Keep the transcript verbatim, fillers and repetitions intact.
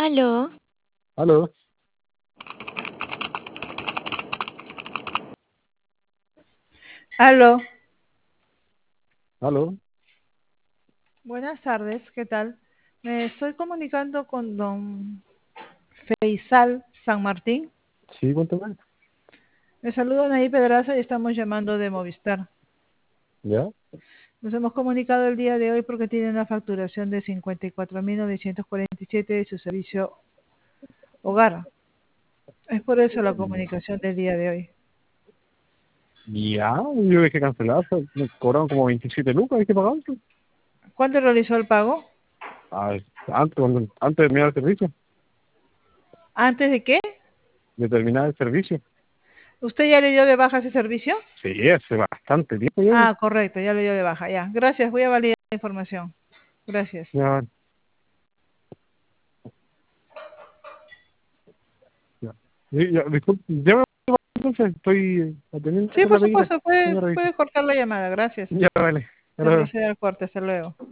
Aló, Aló, Aló, aló, buenas tardes, ¿qué tal? Me estoy comunicando con don Feisal San Martín. sí, cuéntame. Me saluda Anaí Pedraza y estamos llamando de Movistar. ¿Ya? Nos hemos comunicado el día de hoy porque tiene una facturación de cincuenta y cuatro mil novecientos cuarenta y siete de su servicio hogar. Es por eso la comunicación del día de hoy. Ya, yo dejé cancelar, pues, me cobraron como veintisiete lucas, hay que pagar. Pues. ¿Cuándo realizó el pago? Ah, antes, cuando- antes de terminar el servicio, ¿Antes de qué? de terminar el servicio. ¿Usted ya le dio de baja ese servicio? Sí, hace bastante tiempo ya. Ah, correcto, ya le dio de baja, ya. Gracias, voy a validar la información. Gracias. Ya, ya. Sí, ya, disculpe, ya me voy, entonces estoy atendiendo Sí, otra por pedida. supuesto, puede, Señora Vicky. puede cortar la llamada, gracias. Ya, vale. Se Hasta luego. procede al corte, hasta luego.